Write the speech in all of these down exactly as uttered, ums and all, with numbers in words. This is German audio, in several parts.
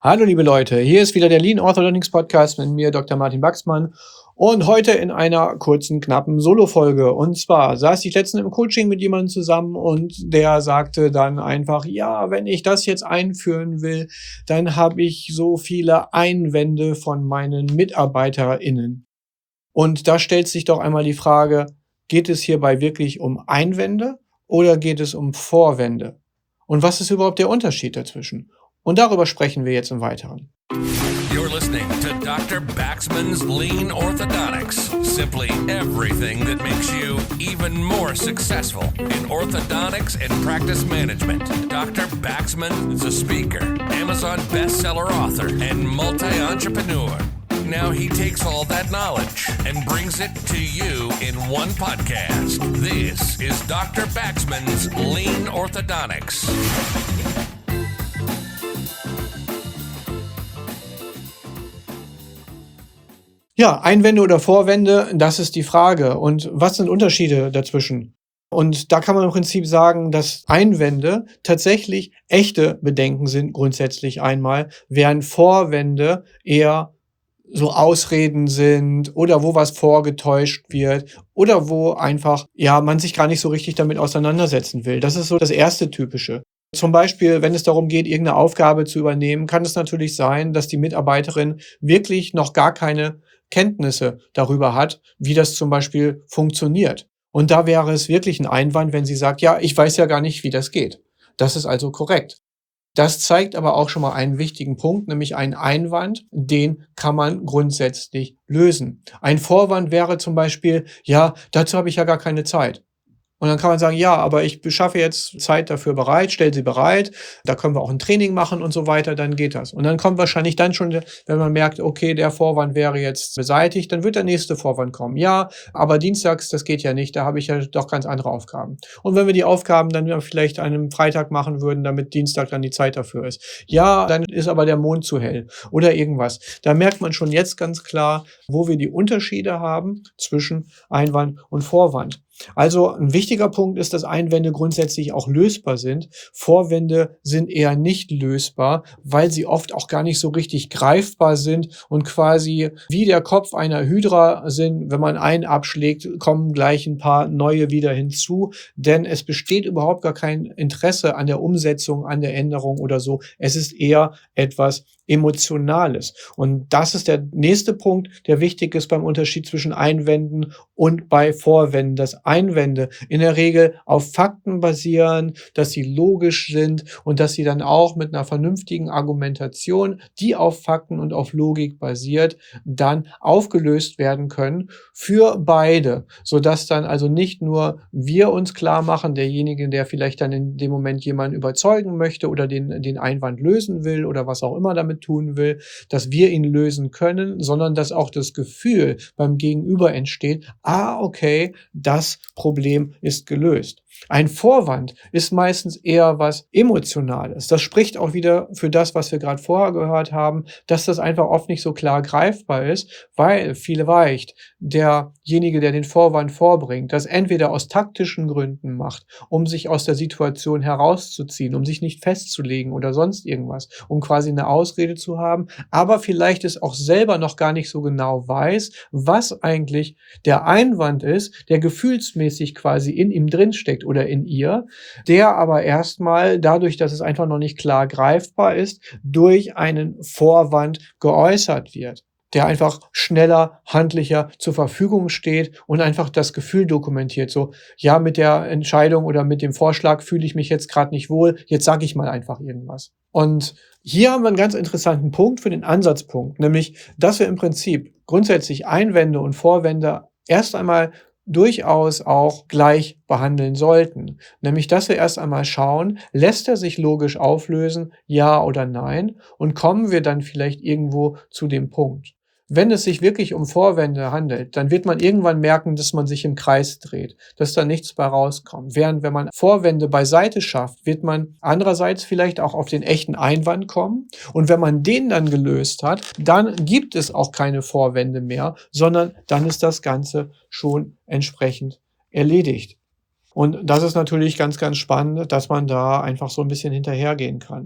Hallo liebe Leute, hier ist wieder der Lean Orthodontics Podcast mit mir, Doktor Martin Wachsmann, und heute in einer kurzen, knappen Solo-Folge. Und zwar saß ich letztens im Coaching mit jemandem zusammen und der sagte dann einfach, ja, wenn ich das jetzt einführen will, dann habe ich so viele Einwände von meinen MitarbeiterInnen. Und da stellt sich doch einmal die Frage, geht es hierbei wirklich um Einwände oder geht es um Vorwände? Und was ist überhaupt der Unterschied dazwischen? Und darüber sprechen wir jetzt im Weiteren. You're listening to Doctor Baxman's Lean Orthodontics. Simply everything that makes you even more successful in orthodontics and practice management. Doctor Baxman is a speaker, Amazon bestseller author, and multi-entrepreneur. Now he takes all that knowledge and brings it to you in one podcast. This is Doctor Baxman's Lean Orthodontics. Ja, Einwände oder Vorwände, das ist die Frage. Und was sind Unterschiede dazwischen? Und da kann man im Prinzip sagen, dass Einwände tatsächlich echte Bedenken sind, grundsätzlich einmal, während Vorwände eher so Ausreden sind oder wo was vorgetäuscht wird oder wo einfach, ja, man sich gar nicht so richtig damit auseinandersetzen will. Das ist so das erste Typische. Zum Beispiel, wenn es darum geht, irgendeine Aufgabe zu übernehmen, kann es natürlich sein, dass die Mitarbeiterin wirklich noch gar keine Kenntnisse darüber hat, wie das zum Beispiel funktioniert. Und da wäre es wirklich ein Einwand, wenn sie sagt, ja, ich weiß ja gar nicht, wie das geht. Das ist also korrekt. Das zeigt aber auch schon mal einen wichtigen Punkt, nämlich einen Einwand, den kann man grundsätzlich lösen. Ein Vorwand wäre zum Beispiel, ja, dazu habe ich ja gar keine Zeit. Und dann kann man sagen, ja, aber ich beschaffe jetzt Zeit dafür bereit, stelle sie bereit, da können wir auch ein Training machen und so weiter, dann geht das. Und dann kommt wahrscheinlich dann schon, wenn man merkt, okay, der Vorwand wäre jetzt beseitigt, dann wird der nächste Vorwand kommen. Ja, aber dienstags, das geht ja nicht, da habe ich ja doch ganz andere Aufgaben. Und wenn wir die Aufgaben dann vielleicht an einem Freitag machen würden, damit Dienstag dann die Zeit dafür ist. Ja, dann ist aber der Mond zu hell oder irgendwas. Da merkt man schon jetzt ganz klar, wo wir die Unterschiede haben zwischen Einwand und Vorwand. Also ein wichtiger Punkt ist, dass Einwände grundsätzlich auch lösbar sind. Vorwände sind eher nicht lösbar, weil sie oft auch gar nicht so richtig greifbar sind und quasi wie der Kopf einer Hydra sind. Wenn man einen abschlägt, kommen gleich ein paar neue wieder hinzu, denn es besteht überhaupt gar kein Interesse an der Umsetzung, an der Änderung oder so. Es ist eher etwas Emotionales. Und das ist der nächste Punkt, der wichtig ist beim Unterschied zwischen Einwänden und bei Vorwänden. Dass Einwände in der Regel auf Fakten basieren, dass sie logisch sind und dass sie dann auch mit einer vernünftigen Argumentation, die auf Fakten und auf Logik basiert, dann aufgelöst werden können für beide, sodass dann also nicht nur wir uns klar machen, derjenige, der vielleicht dann in dem Moment jemanden überzeugen möchte oder den, den Einwand lösen will oder was auch immer damit tun will, dass wir ihn lösen können, sondern dass auch das Gefühl beim Gegenüber entsteht, ah, okay, das Problem ist gelöst. Ein Vorwand ist meistens eher was Emotionales. Das spricht auch wieder für das, was wir gerade vorher gehört haben, dass das einfach oft nicht so klar greifbar ist, weil vielleicht derjenige, der den Vorwand vorbringt, das entweder aus taktischen Gründen macht, um sich aus der Situation herauszuziehen, um sich nicht festzulegen oder sonst irgendwas, um quasi eine Ausrede zu haben, aber vielleicht es auch selber noch gar nicht so genau weiß, was eigentlich der Einwand ist, der gefühlsmäßig quasi in ihm drinsteckt oder in ihr, der aber erstmal dadurch, dass es einfach noch nicht klar greifbar ist, durch einen Vorwand geäußert wird, der einfach schneller, handlicher zur Verfügung steht und einfach das Gefühl dokumentiert. So, ja, mit der Entscheidung oder mit dem Vorschlag fühle ich mich jetzt gerade nicht wohl, jetzt sage ich mal einfach irgendwas. Und hier haben wir einen ganz interessanten Punkt für den Ansatzpunkt, nämlich, dass wir im Prinzip grundsätzlich Einwände und Vorwände erst einmal durchaus auch gleich behandeln sollten. Nämlich, dass wir erst einmal schauen, lässt er sich logisch auflösen, ja oder nein? Und kommen wir dann vielleicht irgendwo zu dem Punkt. Wenn es sich wirklich um Vorwände handelt, dann wird man irgendwann merken, dass man sich im Kreis dreht, dass da nichts bei rauskommt. Während wenn man Vorwände beiseite schafft, wird man andererseits vielleicht auch auf den echten Einwand kommen. Und wenn man den dann gelöst hat, dann gibt es auch keine Vorwände mehr, sondern dann ist das Ganze schon entsprechend erledigt. Und das ist natürlich ganz, ganz spannend, dass man da einfach so ein bisschen hinterhergehen kann.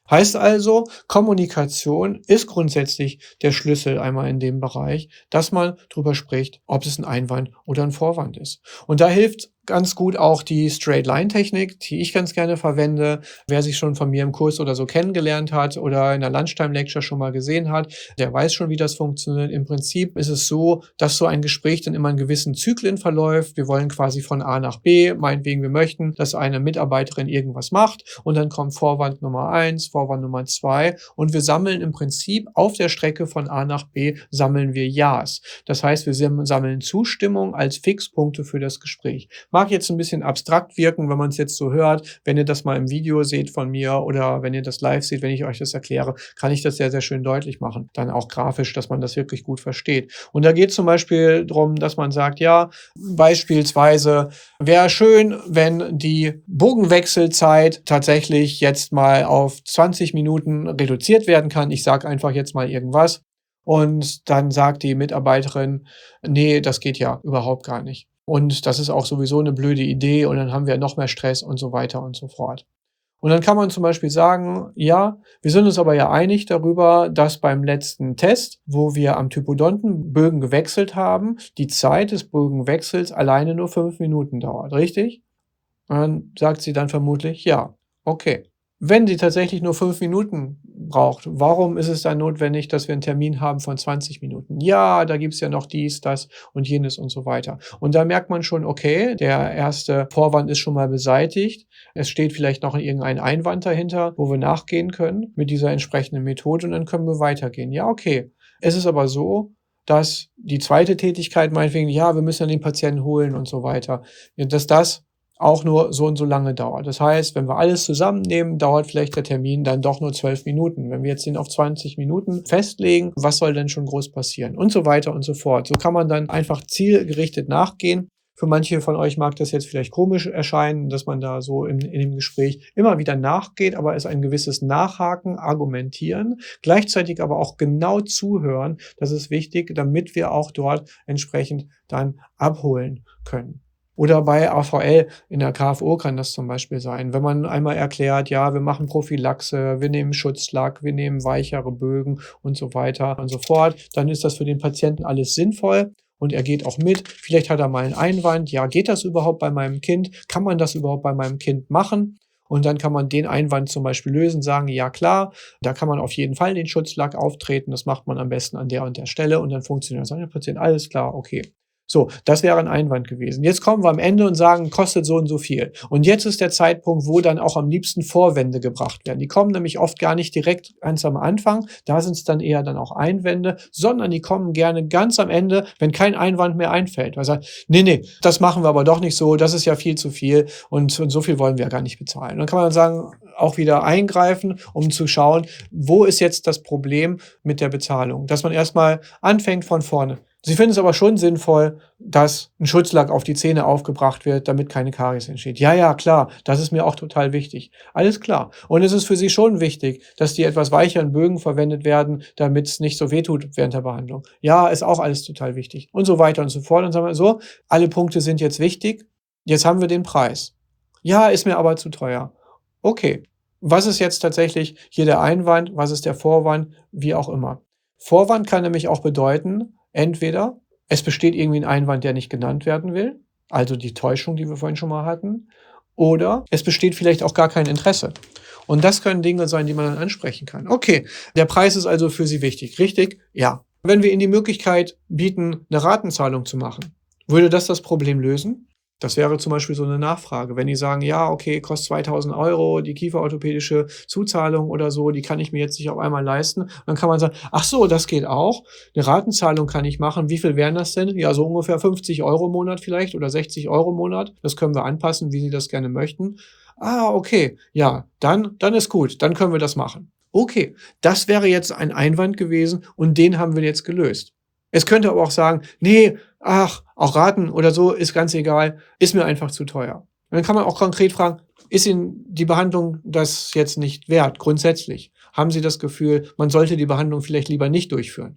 Heißt also, Kommunikation ist grundsätzlich der Schlüssel einmal in dem Bereich, dass man drüber spricht, ob es ein Einwand oder ein Vorwand ist. Und da hilft ganz gut auch die Straight-Line-Technik, die ich ganz gerne verwende. Wer sich schon von mir im Kurs oder so kennengelernt hat oder in der Lunchtime-Lecture schon mal gesehen hat, der weiß schon, wie das funktioniert. Im Prinzip ist es so, dass so ein Gespräch dann immer in gewissen Zyklen verläuft. Wir wollen quasi von A nach B, meinetwegen wir möchten, dass eine Mitarbeiterin irgendwas macht und dann kommt Vorwand Nummer eins, Vorwand Nummer zwei und wir sammeln im Prinzip auf der Strecke von A nach B, sammeln wir Ja's. Das heißt, wir sammeln Zustimmung als Fixpunkte für das Gespräch. Mag jetzt ein bisschen abstrakt wirken, wenn man es jetzt so hört. Wenn ihr das mal im Video seht von mir oder wenn ihr das live seht, wenn ich euch das erkläre, kann ich das sehr, sehr schön deutlich machen. Dann auch grafisch, dass man das wirklich gut versteht. Und da geht es zum Beispiel darum, dass man sagt, ja, beispielsweise wäre schön, wenn die Bogenwechselzeit tatsächlich jetzt mal auf zwanzig Minuten reduziert werden kann. Ich sage einfach jetzt mal irgendwas. Und dann sagt die Mitarbeiterin, nee, das geht ja überhaupt gar nicht. Und das ist auch sowieso eine blöde Idee und dann haben wir noch mehr Stress und so weiter und so fort. Und dann kann man zum Beispiel sagen, ja, wir sind uns aber ja einig darüber, dass beim letzten Test, wo wir am Typodonten Bögen gewechselt haben, die Zeit des Bögenwechsels alleine nur fünf Minuten dauert, richtig? Und dann sagt sie dann vermutlich, ja, okay. Wenn sie tatsächlich nur fünf Minuten braucht, warum ist es dann notwendig, dass wir einen Termin haben von zwanzig Minuten? Ja, da gibt's ja noch dies, das und jenes und so weiter. Und da merkt man schon, okay, der erste Vorwand ist schon mal beseitigt. Es steht vielleicht noch irgendein Einwand dahinter, wo wir nachgehen können mit dieser entsprechenden Methode und dann können wir weitergehen. Ja, okay. Es ist aber so, dass die zweite Tätigkeit meinetwegen, ja, wir müssen ja den Patienten holen und so weiter, dass das auch nur so und so lange dauert. Das heißt, wenn wir alles zusammennehmen, dauert vielleicht der Termin dann doch nur zwölf Minuten. Wenn wir jetzt den auf zwanzig Minuten festlegen, was soll denn schon groß passieren? Und so weiter und so fort. So kann man dann einfach zielgerichtet nachgehen. Für manche von euch mag das jetzt vielleicht komisch erscheinen, dass man da so in, in dem Gespräch immer wieder nachgeht, aber es ein gewisses Nachhaken, Argumentieren, gleichzeitig aber auch genau zuhören. Das ist wichtig, damit wir auch dort entsprechend dann abholen können. Oder bei A V L in der K F O kann das zum Beispiel sein. Wenn man einmal erklärt, ja, wir machen Prophylaxe, wir nehmen Schutzlack, wir nehmen weichere Bögen und so weiter und so fort, dann ist das für den Patienten alles sinnvoll und er geht auch mit. Vielleicht hat er mal einen Einwand, ja, geht das überhaupt bei meinem Kind? Kann man das überhaupt bei meinem Kind machen? Und dann kann man den Einwand zum Beispiel lösen, sagen, ja klar, da kann man auf jeden Fall den Schutzlack auftreten, das macht man am besten an der und der Stelle und dann funktioniert das. Dann sagt der Patient, alles klar, okay. So, das wäre ein Einwand gewesen. Jetzt kommen wir am Ende und sagen, kostet so und so viel. Und jetzt ist der Zeitpunkt, wo dann auch am liebsten Vorwände gebracht werden. Die kommen nämlich oft gar nicht direkt ganz am Anfang, da sind es dann eher dann auch Einwände, sondern die kommen gerne ganz am Ende, wenn kein Einwand mehr einfällt. Weil sagt, nee, nee, das machen wir aber doch nicht so, das ist ja viel zu viel und, und so viel wollen wir ja gar nicht bezahlen. Und dann kann man sagen, auch wieder eingreifen, um zu schauen, wo ist jetzt das Problem mit der Bezahlung. Dass man erstmal anfängt von vorne. Sie finden es aber schon sinnvoll, dass ein Schutzlack auf die Zähne aufgebracht wird, damit keine Karies entsteht. Ja, ja, klar, das ist mir auch total wichtig. Alles klar. Und es ist für Sie schon wichtig, dass die etwas weicheren Bögen verwendet werden, damit es nicht so wehtut während der Behandlung. Ja, ist auch alles total wichtig. Und so weiter und so fort. Und sagen wir so, alle Punkte sind jetzt wichtig. Jetzt haben wir den Preis. Ja, ist mir aber zu teuer. Okay. Was ist jetzt tatsächlich hier der Einwand? Was ist der Vorwand? Wie auch immer. Vorwand kann nämlich auch bedeuten, entweder es besteht irgendwie ein Einwand, der nicht genannt werden will, also die Täuschung, die wir vorhin schon mal hatten, oder es besteht vielleicht auch gar kein Interesse. Und das können Dinge sein, die man dann ansprechen kann. Okay, der Preis ist also für Sie wichtig, richtig? Ja. Wenn wir Ihnen die Möglichkeit bieten, eine Ratenzahlung zu machen, würde das das Problem lösen? Das wäre zum Beispiel so eine Nachfrage. Wenn die sagen, ja, okay, kostet zweitausend Euro, die kieferorthopädische Zuzahlung oder so, die kann ich mir jetzt nicht auf einmal leisten. Dann kann man sagen, ach so, das geht auch. Eine Ratenzahlung kann ich machen. Wie viel wären das denn? Ja, so ungefähr fünfzig Euro im Monat vielleicht oder sechzig Euro im Monat. Das können wir anpassen, wie Sie das gerne möchten. Ah, okay. Ja, dann, dann ist gut. Dann können wir das machen. Okay, das wäre jetzt ein Einwand gewesen und den haben wir jetzt gelöst. Es könnte aber auch sagen, nee, ach, auch Raten oder so, ist ganz egal, ist mir einfach zu teuer. Und dann kann man auch konkret fragen, ist Ihnen die Behandlung das jetzt nicht wert, grundsätzlich? Haben Sie das Gefühl, man sollte die Behandlung vielleicht lieber nicht durchführen?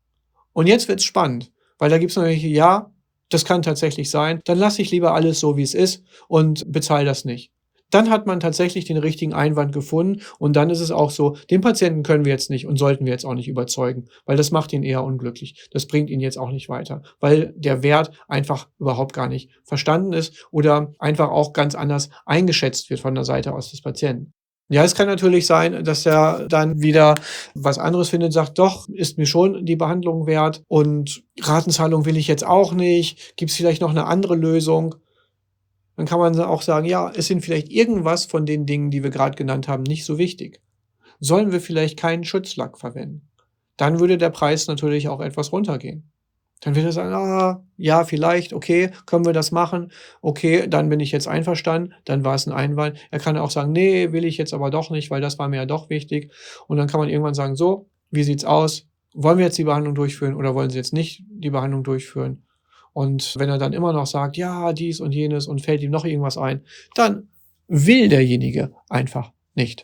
Und jetzt wird's spannend, weil da gibt's natürlich, ja, das kann tatsächlich sein, dann lasse ich lieber alles so, wie es ist und bezahle das nicht. dann hat man tatsächlich den richtigen Einwand gefunden und dann ist es auch so, den Patienten können wir jetzt nicht und sollten wir jetzt auch nicht überzeugen, weil das macht ihn eher unglücklich. Das bringt ihn jetzt auch nicht weiter, weil der Wert einfach überhaupt gar nicht verstanden ist oder einfach auch ganz anders eingeschätzt wird von der Seite aus des Patienten. Ja, es kann natürlich sein, dass er dann wieder was anderes findet, sagt, doch, ist mir schon die Behandlung wert und Ratenzahlung will ich jetzt auch nicht. Gibt es vielleicht noch eine andere Lösung? Dann kann man auch sagen, ja, es sind vielleicht irgendwas von den Dingen, die wir gerade genannt haben, nicht so wichtig. Sollen wir vielleicht keinen Schutzlack verwenden? Dann würde der Preis natürlich auch etwas runtergehen. Dann wird er sagen, ah, ja, vielleicht, okay, können wir das machen? Okay, dann bin ich jetzt einverstanden, dann war es ein Einwand. Er kann auch sagen, nee, will ich jetzt aber doch nicht, weil das war mir ja doch wichtig. Und dann kann man irgendwann sagen, so, wie sieht's aus? Wollen wir jetzt die Behandlung durchführen oder wollen Sie jetzt nicht die Behandlung durchführen? Und wenn er dann immer noch sagt, ja, dies und jenes und fällt ihm noch irgendwas ein, dann will derjenige einfach nicht.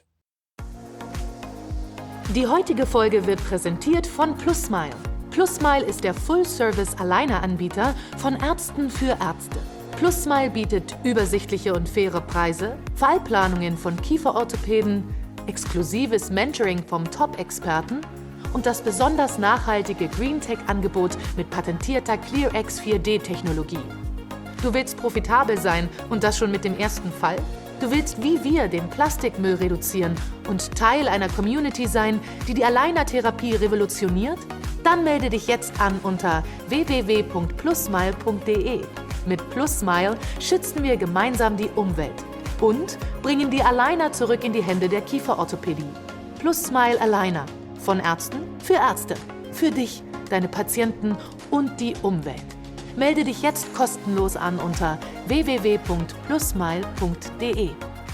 Die heutige Folge wird präsentiert von PlusSmile. PlusSmile ist der Full-Service-Alleine-Anbieter von Ärzten für Ärzte. PlusSmile bietet übersichtliche und faire Preise, Fallplanungen von Kieferorthopäden, exklusives Mentoring vom Top-Experten und das besonders nachhaltige GreenTech-Angebot mit patentierter ClearX vier D Technologie. Du willst profitabel sein und das schon mit dem ersten Fall? Du willst wie wir den Plastikmüll reduzieren und Teil einer Community sein, die die Aligner-Therapie revolutioniert? Dann melde dich jetzt an unter w w w punkt plusmile punkt d e. Mit PlusSmile schützen wir gemeinsam die Umwelt und bringen die Aligner zurück in die Hände der Kieferorthopädie. PlusSmile Aligner. Von Ärzten für Ärzte. Für dich, deine Patienten und die Umwelt. Melde dich jetzt kostenlos an unter w w w punkt plusmile punkt d e.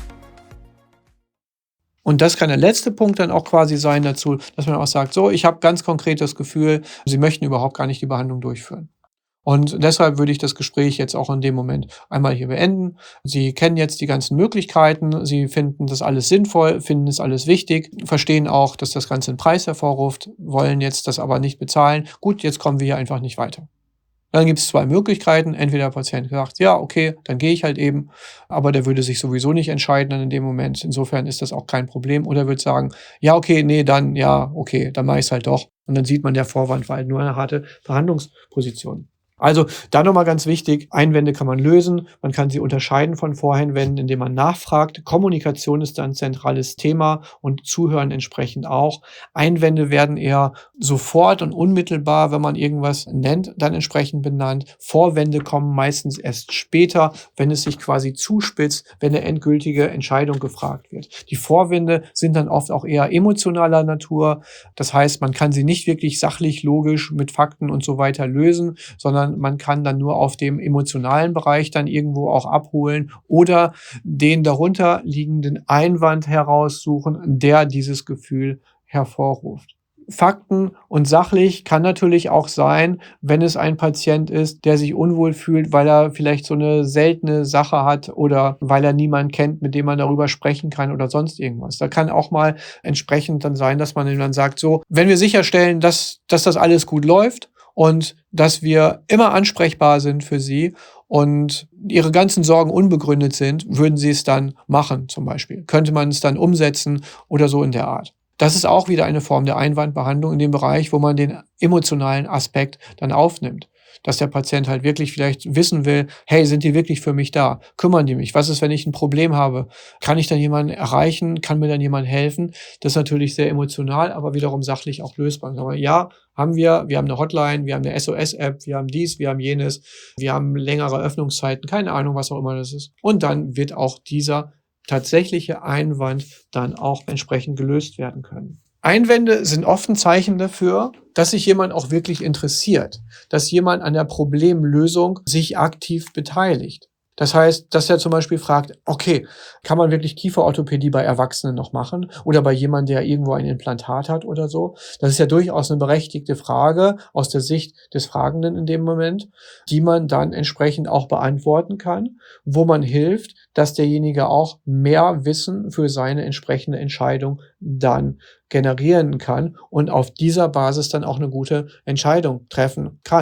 Und das kann der letzte Punkt dann auch quasi sein dazu, dass man auch sagt, so, ich habe ganz konkret das Gefühl, Sie möchten überhaupt gar nicht die Behandlung durchführen. Und deshalb würde ich das Gespräch jetzt auch in dem Moment einmal hier beenden. Sie kennen jetzt die ganzen Möglichkeiten, Sie finden das alles sinnvoll, finden es alles wichtig, verstehen auch, dass das Ganze einen Preis hervorruft, wollen jetzt das aber nicht bezahlen. Gut, jetzt kommen wir hier einfach nicht weiter. Dann gibt es zwei Möglichkeiten. Entweder der Patient sagt, ja, okay, dann gehe ich halt eben, aber der würde sich sowieso nicht entscheiden dann in dem Moment. Insofern ist das auch kein Problem. Oder würde sagen, ja, okay, nee, dann, ja, okay, dann mache ich es halt doch. Und dann sieht man, der Vorwand war halt nur eine harte Verhandlungsposition. Also da nochmal ganz wichtig, Einwände kann man lösen, man kann sie unterscheiden von Voreinwänden, indem man nachfragt. Kommunikation ist ein zentrales Thema und Zuhören entsprechend auch. Einwände werden eher sofort und unmittelbar, wenn man irgendwas nennt, dann entsprechend benannt. Vorwände kommen meistens erst später, wenn es sich quasi zuspitzt, wenn eine endgültige Entscheidung gefragt wird. Die Vorwände sind dann oft auch eher emotionaler Natur. Das heißt, man kann sie nicht wirklich sachlich, logisch mit Fakten und so weiter lösen, sondern man kann dann nur auf dem emotionalen Bereich dann irgendwo auch abholen oder den darunter liegenden Einwand heraussuchen, der dieses Gefühl hervorruft. Fakten und sachlich kann natürlich auch sein, wenn es ein Patient ist, der sich unwohl fühlt, weil er vielleicht so eine seltene Sache hat oder weil er niemanden kennt, mit dem man darüber sprechen kann oder sonst irgendwas. Da kann auch mal entsprechend dann sein, dass man dann sagt, so, wenn wir sicherstellen, dass, dass das alles gut läuft, und dass wir immer ansprechbar sind für Sie und Ihre ganzen Sorgen unbegründet sind, würden Sie es dann machen zum Beispiel. Könnte man es dann umsetzen oder so in der Art. Das ist auch wieder eine Form der Einwandbehandlung in dem Bereich, wo man den emotionalen Aspekt dann aufnimmt. Dass der Patient halt wirklich vielleicht wissen will, hey, sind die wirklich für mich da? Kümmern die mich? Was ist, wenn ich ein Problem habe? Kann ich dann jemanden erreichen? Kann mir dann jemand helfen? Das ist natürlich sehr emotional, aber wiederum sachlich auch lösbar. Aber ja, haben wir, wir haben eine Hotline, wir haben eine S O S-App, wir haben dies, wir haben jenes, wir haben längere Öffnungszeiten, keine Ahnung, was auch immer das ist. Und dann wird auch dieser tatsächliche Einwand dann auch entsprechend gelöst werden können. Einwände sind oft ein Zeichen dafür, dass sich jemand auch wirklich interessiert, dass jemand an der Problemlösung sich aktiv beteiligt. Das heißt, dass er zum Beispiel fragt, okay, kann man wirklich Kieferorthopädie bei Erwachsenen noch machen oder bei jemandem, der irgendwo ein Implantat hat oder so? Das ist ja durchaus eine berechtigte Frage aus der Sicht des Fragenden in dem Moment, die man dann entsprechend auch beantworten kann, wo man hilft, dass derjenige auch mehr Wissen für seine entsprechende Entscheidung dann generieren kann und auf dieser Basis dann auch eine gute Entscheidung treffen kann.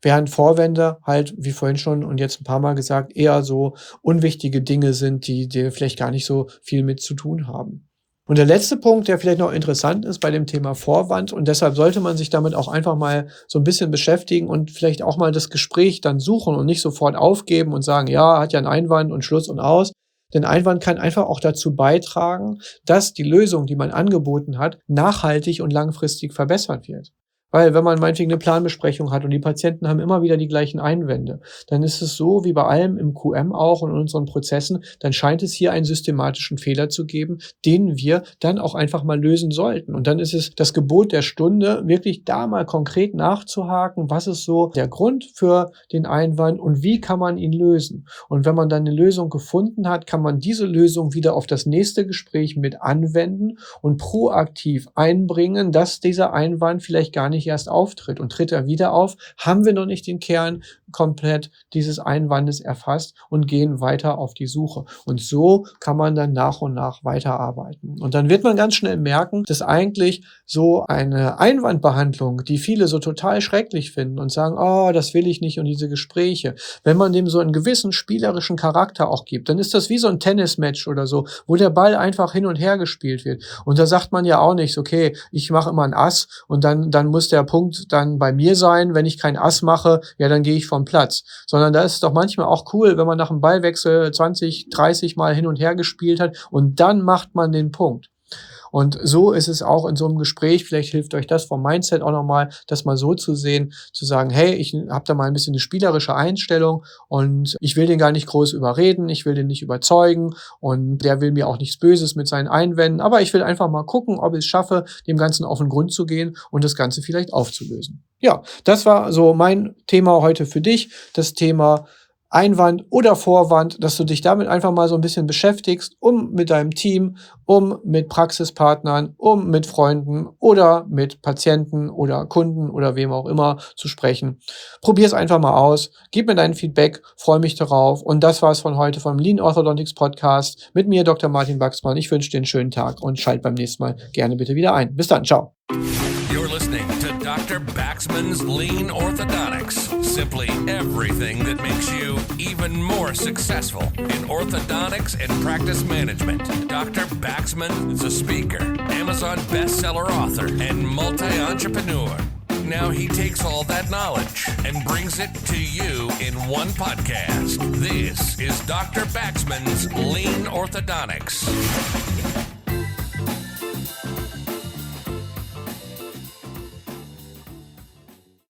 während Vorwände halt, wie vorhin schon und jetzt ein paar Mal gesagt, eher so unwichtige Dinge sind, die dir vielleicht gar nicht so viel mit zu tun haben. Und der letzte Punkt, der vielleicht noch interessant ist bei dem Thema Vorwand, und deshalb sollte man sich damit auch einfach mal so ein bisschen beschäftigen und vielleicht auch mal das Gespräch dann suchen und nicht sofort aufgeben und sagen, ja, hat ja einen Einwand und Schluss und aus. Denn Einwand kann einfach auch dazu beitragen, dass die Lösung, die man angeboten hat, nachhaltig und langfristig verbessert wird. Weil wenn man meinetwegen eine Planbesprechung hat und die Patienten haben immer wieder die gleichen Einwände, dann ist es so wie bei allem im Q M auch und in unseren Prozessen, dann scheint es hier einen systematischen Fehler zu geben, den wir dann auch einfach mal lösen sollten. Und dann ist es das Gebot der Stunde, wirklich da mal konkret nachzuhaken, was ist so der Grund für den Einwand und wie kann man ihn lösen. Und wenn man dann eine Lösung gefunden hat, kann man diese Lösung wieder auf das nächste Gespräch mit anwenden und proaktiv einbringen, dass dieser Einwand vielleicht gar nicht erst auftritt. Und tritt er wieder auf, haben wir noch nicht den Kern komplett dieses Einwandes erfasst und gehen weiter auf die Suche. Und so kann man dann nach und nach weiterarbeiten. Und dann wird man ganz schnell merken, dass eigentlich so eine Einwandbehandlung, die viele so total schrecklich finden und sagen, oh, das will ich nicht und diese Gespräche, wenn man dem so einen gewissen spielerischen Charakter auch gibt, dann ist das wie so ein Tennismatch oder so, wo der Ball einfach hin und her gespielt wird. Und da sagt man ja auch nicht, okay, ich mache immer ein Ass und dann, dann muss der Punkt dann bei mir sein. Wenn ich kein Ass mache, ja, dann gehe ich vom Platz. Sondern da ist es doch manchmal auch cool, wenn man nach dem Ballwechsel zwanzig, dreißig Mal hin und her gespielt hat und dann macht man den Punkt. Und so ist es auch in so einem Gespräch, vielleicht hilft euch das vom Mindset auch nochmal, das mal so zu sehen, zu sagen, hey, ich habe da mal ein bisschen eine spielerische Einstellung und ich will den gar nicht groß überreden, ich will den nicht überzeugen und der will mir auch nichts Böses mit seinen Einwänden, aber ich will einfach mal gucken, ob ich es schaffe, dem Ganzen auf den Grund zu gehen und das Ganze vielleicht aufzulösen. Ja, das war so mein Thema heute für dich, das Thema Einwand oder Vorwand, dass du dich damit einfach mal so ein bisschen beschäftigst, um mit deinem Team, um mit Praxispartnern, um mit Freunden oder mit Patienten oder Kunden oder wem auch immer zu sprechen. Probier es einfach mal aus, gib mir dein Feedback, freue mich darauf. Und das war es von heute vom Lean Orthodontics Podcast mit mir, Doktor Martin Baxmann. Ich wünsche dir einen schönen Tag und schalt beim nächsten Mal gerne bitte wieder ein. Bis dann, ciao. You're listening to Doctor Baxman's Lean Orthodontics. Simply everything that makes you even more successful in orthodontics and practice management. Doctor Baxman is a speaker, Amazon bestseller author, and multi-entrepreneur. Now he takes all that knowledge and brings it to you in one podcast. This is Doctor Baxman's Lean Orthodontics.